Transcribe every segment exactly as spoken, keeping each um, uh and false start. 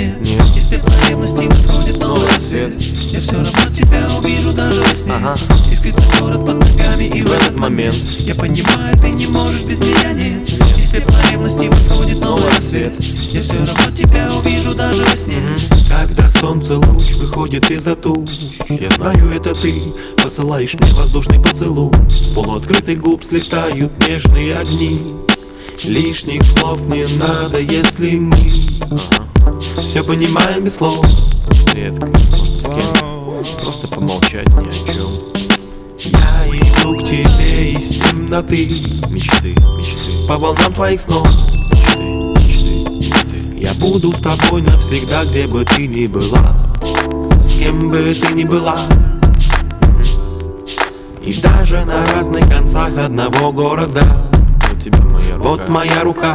мне. Нет. Из пепла ревности восходит новый рассвет. Я все равно тебя увижу даже во сне. Ага. Искрится город под ногами, и в этот момент я понимаю, ты не можешь без меня, нет. Из пепла ревности восходит новый рассвет. Я все равно тебя увижу даже во сне. Когда солнце луч выходит из-за туч, я знаю, это ты посылаешь мне воздушный поцелуй. С полуоткрытых губ слетают нежные огни. Лишних слов не надо, если мы Ага. все понимаем без слов. Редко, с кем просто помолчать ни о чем. Я иду к тебе из темноты, Мечты, мечты, по волнам твоих снов. мечты, мечты, мечты. Я буду с тобой навсегда, где бы ты ни была, с кем бы ты ни была. И даже на разных концах одного города. Вот тебе моя рука. Вот моя рука.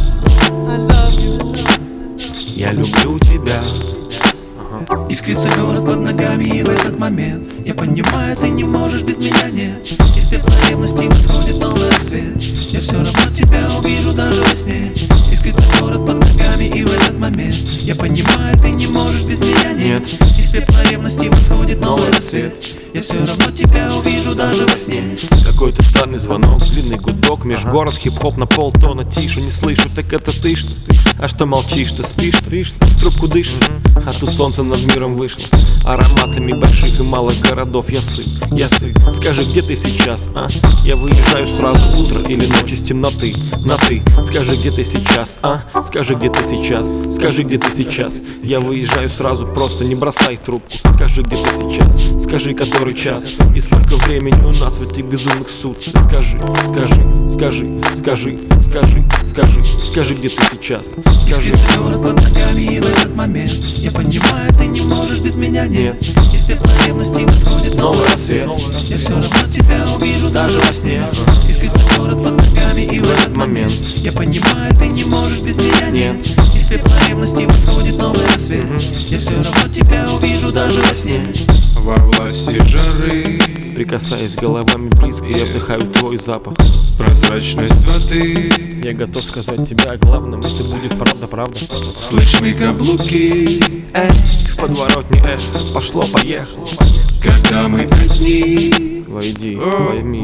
Я люблю тебя. Искрится город под ногами, и в этот момент я понимаю, ты не можешь без меня, нет. Из пепла ревности восходит новый рассвет. Я все равно тебя увижу даже во сне. Искрится город под ногами, и в этот момент я понимаю, ты не можешь без меня, нет. Из пепла ревности восходит новый рассвет. Я все равно тебя увижу даже во сне. Какой-то странный звонок, длинный гудок, межгород, хип-хоп на полтона тише. Не слышу, так это ты что? А что молчишь, ты спишь, спишь, в трубку дышишь. А тут солнце над миром вышло, ароматами больших и малых городов. Я сыт, я сыт, скажи, где ты сейчас, а? Я выезжаю сразу, утро или ночь из темноты, на ты. Скажи, где ты сейчас, а? Скажи, где ты сейчас, скажи, где ты сейчас. Я выезжаю сразу, просто не бросай трубку. Скажи, где ты сейчас, скажи, который час и сколько времени у нас в этих безумных сутках. Скажи, скажи, скажи, скажи, скажи, скажи, скажи, где ты сейчас. Скажи. Искрится город под ногами, и в этот момент я понимаю, ты не можешь без меня, нет. Из пепла ревности восходит новый рассвет. Я все равно тебя увижу даже во сне. Искрится город под ногами, и в этот момент я понимаю, ты не можешь без меня, нет. Из пепла ревности восходит новый рассвет. Я все равно тебя увижу даже во сне. Во власти жары, Прикасаясь головами близко, я вдыхаю твой запах. прозрачность воды, Я готов сказать тебе о главном, это будет правда, правда. слышны каблуки, Эх, в подворотне, эх, пошло, поехало. когда мы одни. Войди, пойми.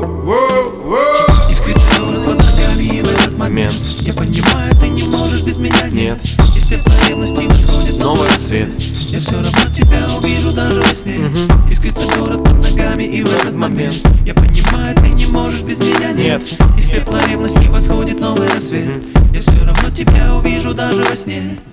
Искрится город под ногами, и в этот момент я понимаю, ты не можешь без меня, нет. Из пепла ревности восходит новый рассвет. Я все равно тебя увижу даже во сне. Искрится город под ногами, и в этот момент я понимаю, ты не можешь без меня, нет. Из пепла ревности восходит новый рассвет. Я все равно тебя увижу даже во сне.